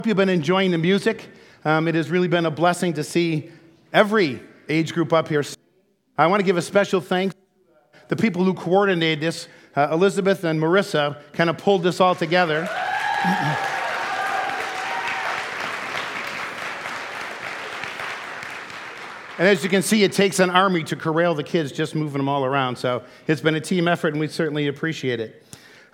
Hope you've been enjoying the music. It has really been a blessing to see every age group up here. I want to give a special thanks to the people who coordinated this. Elizabeth and Marissa kind of pulled this all together. And as you can see, it takes an army to corral the kids, just moving them all around. So it's been a team effort, and we certainly appreciate it.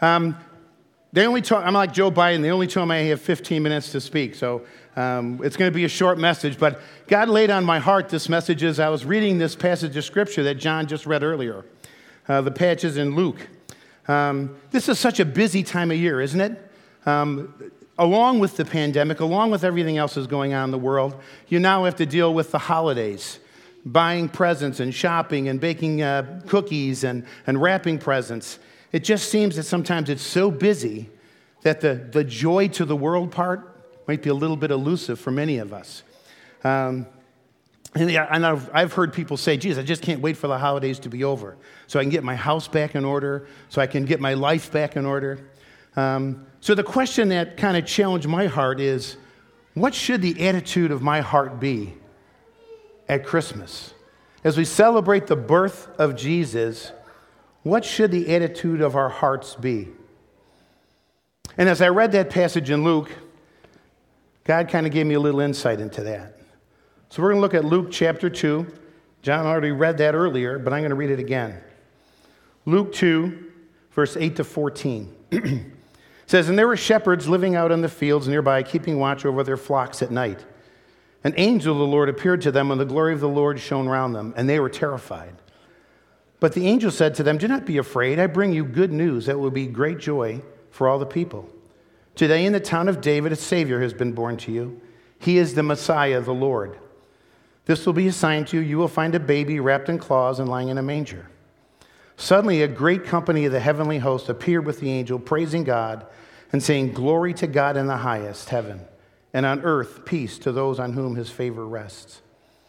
I'm like Joe Biden. They only told me I have 15 minutes to speak. So it's going to be a short message. But God laid on my heart this message as I was reading this passage of Scripture that John just read earlier. The passage in Luke. This is such a busy time of year, isn't it? Along with the pandemic, along with everything else that's going on in the world, you now have to deal with the holidays, buying presents and shopping and baking cookies and wrapping presents. It just seems that sometimes it's so busy that the joy to the world part might be a little bit elusive for many of us. And I've heard people say, geez, I just can't wait for the holidays to be over so I can get my house back in order, so I can get my life back in order. So the question that kind of challenged my heart is, what should the attitude of my heart be at Christmas? As we celebrate the birth of Jesus, what should the attitude of our hearts be? And as I read that passage in Luke, God kind of gave me a little insight into that. So we're going to look at Luke chapter 2. John already read that earlier, but I'm going to read it again. Luke 2, verse 8 to 14. It says, "And there were shepherds living out in the fields nearby, keeping watch over their flocks at night. An angel of the Lord appeared to them, and the glory of the Lord shone round them, and they were terrified. But the angel said to them, 'Do not be afraid. I bring you good news that will be great joy for all the people. Today in the town of David, a Savior has been born to you. He is the Messiah, the Lord. This will be a sign to you. You will find a baby wrapped in cloths and lying in a manger.' Suddenly a great company of the heavenly host appeared with the angel, praising God and saying, 'Glory to God in the highest heaven, and on earth peace to those on whom his favor rests.'"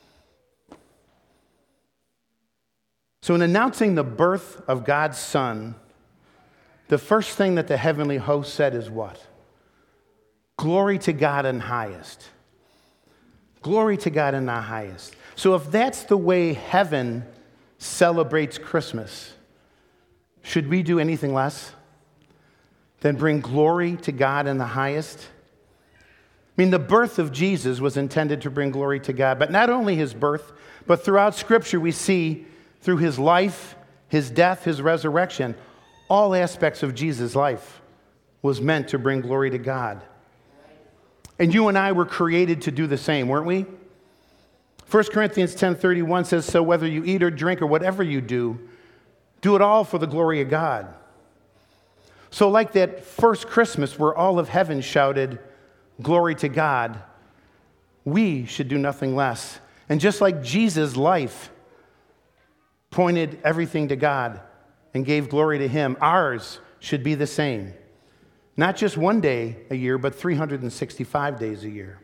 So in announcing the birth of God's Son, the first thing that the heavenly host said is what? Glory to God in highest. Glory to God in the highest. So if that's the way heaven celebrates Christmas, should we do anything less than bring glory to God in the highest? I mean, the birth of Jesus was intended to bring glory to God, but not only his birth, but throughout Scripture we see through his life, his death, his resurrection, all aspects of Jesus' life was meant to bring glory to God. And you and I were created to do the same, weren't we? 1 Corinthians 10:31 says, "So whether you eat or drink or whatever you do it all for the glory of God." So like that first Christmas where all of heaven shouted, "Glory to God," we should do nothing less. And just like Jesus' life pointed everything to God and gave glory to him, ours should be the same. Not just one day a year, but 365 days a year.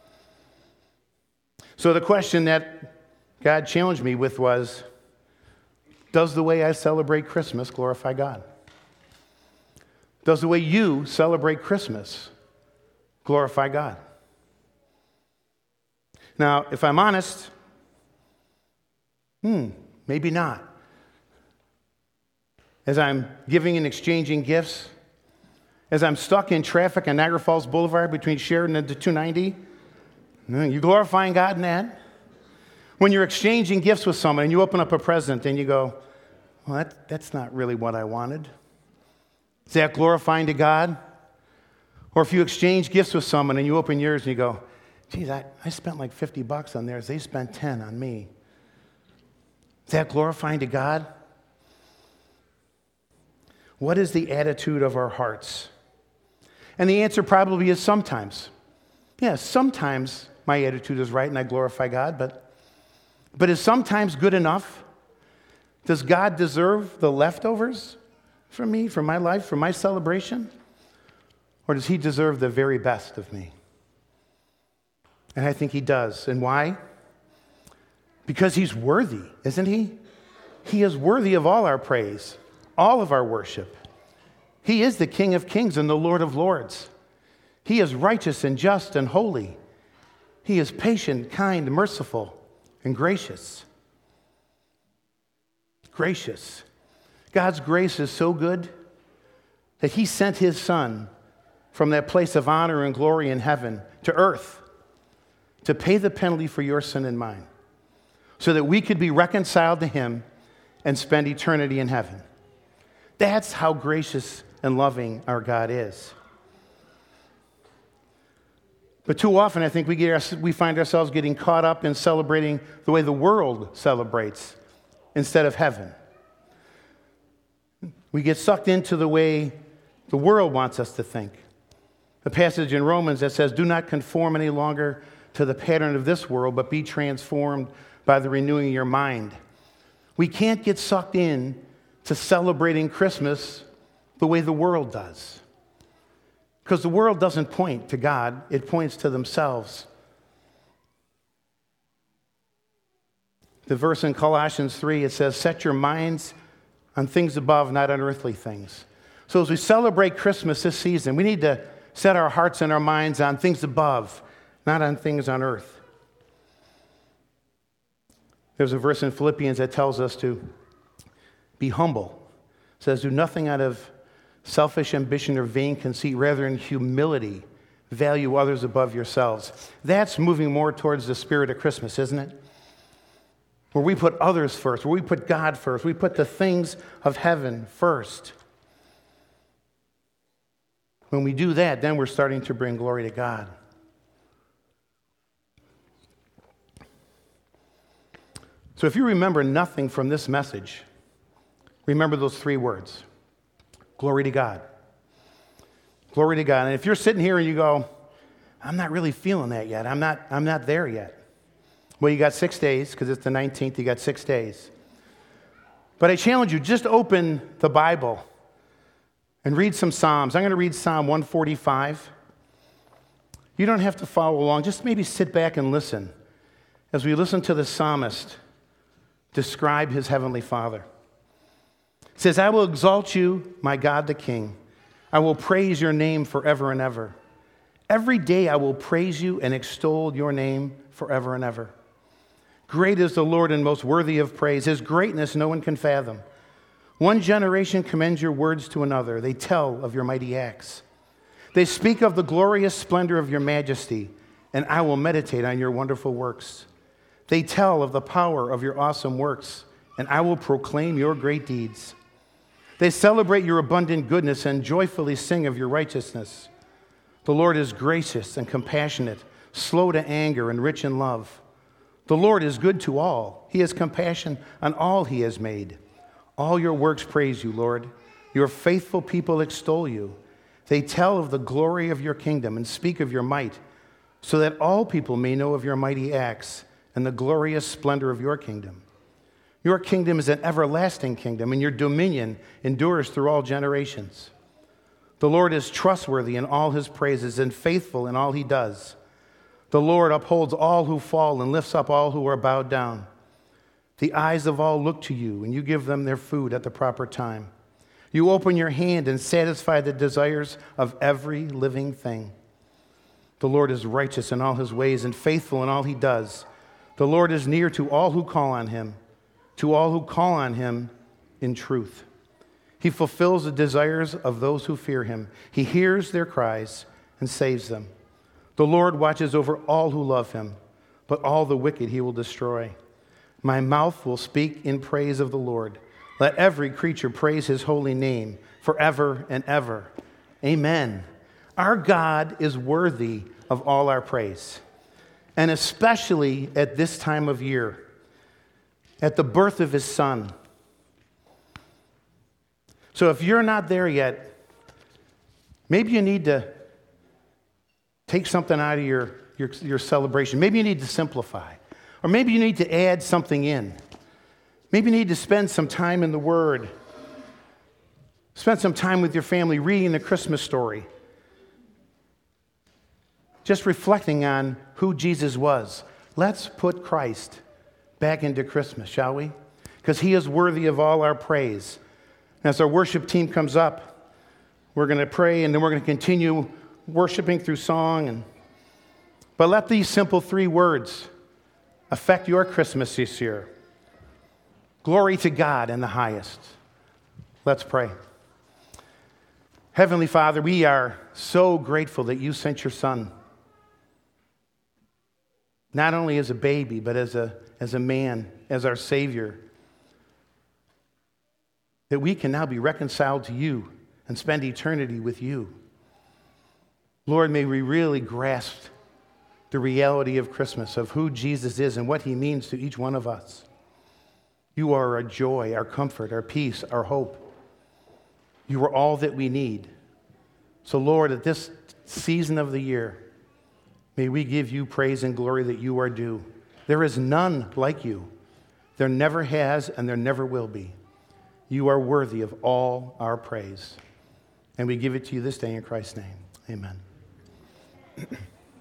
So the question that God challenged me with was, does the way I celebrate Christmas glorify God? Does the way you celebrate Christmas glorify God? Now, if I'm honest, maybe not. As I'm giving and exchanging gifts, as I'm stuck in traffic on Niagara Falls Boulevard between Sheridan and the 290, you glorifying God in that? When you're exchanging gifts with someone and you open up a present and you go, well, that's not really what I wanted. Is that glorifying to God? Or if you exchange gifts with someone and you open yours and you go, geez, I spent like $50 on theirs. They spent 10 on me. Is that glorifying to God? What is the attitude of our hearts? And the answer probably is sometimes. Yeah, sometimes my attitude is right and I glorify God, but is sometimes good enough? Does God deserve the leftovers from me, from my life, from my celebration? Or does he deserve the very best of me? And I think he does. And why? Because he's worthy, isn't he? He is worthy of all our praise, all of our worship. He is the King of Kings and the Lord of Lords. He is righteous and just and holy. He is patient, kind, merciful, and gracious. Gracious. God's grace is so good that he sent his Son from that place of honor and glory in heaven to earth to pay the penalty for your sin and mine, so that we could be reconciled to him and spend eternity in heaven. That's how gracious and loving our God is. But too often, I think we find ourselves getting caught up in celebrating the way the world celebrates instead of heaven. We get sucked into the way the world wants us to think. The passage in Romans that says, "Do not conform any longer to the pattern of this world, but be transformed by the renewing of your mind." We can't get sucked in to celebrating Christmas the way the world does. Because the world doesn't point to God, it points to themselves. The verse in Colossians 3, it says, "Set your minds on things above, not on earthly things." So as we celebrate Christmas this season, we need to set our hearts and our minds on things above, not on things on earth. There's a verse in Philippians that tells us to be humble. It says, "Do nothing out of selfish ambition or vain conceit, rather in humility, value others above yourselves." That's moving more towards the spirit of Christmas, isn't it? Where we put others first, where we put God first, we put the things of heaven first. When we do that, then we're starting to bring glory to God. So if you remember nothing from this message, remember those three words. Glory to God. Glory to God. And if you're sitting here and you go, "I'm not really feeling that yet. I'm not there yet." Well, you got 6 days, because it's the 19th. You got 6 days. But I challenge you, just open the Bible and read some Psalms. I'm going to read Psalm 145. You don't have to follow along. Just maybe sit back and listen as we listen to the psalmist describe his heavenly Father. It says, "I will exalt you, my God the King. I will praise your name forever and ever. Every day I will praise you and extol your name forever and ever. Great is the Lord and most worthy of praise. His greatness no one can fathom. One generation commends your words to another. They tell of your mighty acts. They speak of the glorious splendor of your majesty, and I will meditate on your wonderful works. They tell of the power of your awesome works, and I will proclaim your great deeds. They celebrate your abundant goodness and joyfully sing of your righteousness. The Lord is gracious and compassionate, slow to anger and rich in love. The Lord is good to all. He has compassion on all he has made. All your works praise you, Lord. Your faithful people extol you. They tell of the glory of your kingdom and speak of your might, so that all people may know of your mighty acts and the glorious splendor of your kingdom. Your kingdom is an everlasting kingdom, and your dominion endures through all generations. The Lord is trustworthy in all his praises and faithful in all he does. The Lord upholds all who fall and lifts up all who are bowed down. The eyes of all look to you, and you give them their food at the proper time. You open your hand and satisfy the desires of every living thing. The Lord is righteous in all his ways and faithful in all he does. The Lord is near to all who call on him in truth. He fulfills the desires of those who fear him. He hears their cries and saves them. The Lord watches over all who love him, but all the wicked he will destroy. My mouth will speak in praise of the Lord. Let every creature praise his holy name forever and ever. Amen. Our God is worthy of all our praise, and especially at this time of year, at the birth of his Son. So if you're not there yet, maybe you need to take something out of your celebration. Maybe you need to simplify. Or maybe you need to add something in. Maybe you need to spend some time in the Word. Spend some time with your family reading the Christmas story. Just reflecting on who Jesus was. Let's put Christ back into Christmas, shall we? Because he is worthy of all our praise. As our worship team comes up, we're going to pray, and then we're going to continue worshiping through song. But let these simple 3 words affect your Christmas this year. Glory to God in the highest. Let's pray. Heavenly Father, we are so grateful that you sent your Son, not only as a baby, but as a man, as our Savior, that we can now be reconciled to you and spend eternity with you. Lord, may we really grasp the reality of Christmas, of who Jesus is and what he means to each one of us. You are our joy, our comfort, our peace, our hope. You are all that we need. So, Lord, at this season of the year, may we give you praise and glory that you are due. There is none like you. There never has and there never will be. You are worthy of all our praise. And we give it to you this day in Christ's name. Amen.